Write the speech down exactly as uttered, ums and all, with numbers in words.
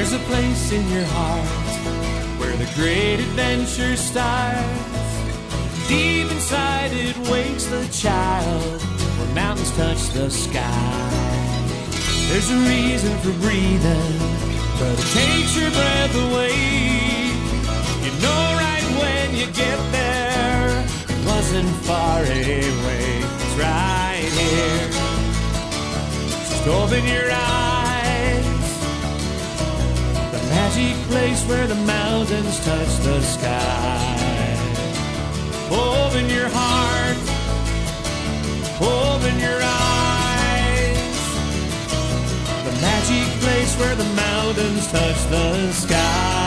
There's a place in your heart where the great adventure starts. Deep inside it waits the child where mountains touch the sky. There's a reason for breathing, but it takes your breath away. You know right when you get there, it wasn't far away. It's right here. Just open your eyes. The magic place where the mountains touch the sky. Open your heart. Open your eyes. The magic place where the mountains touch the sky.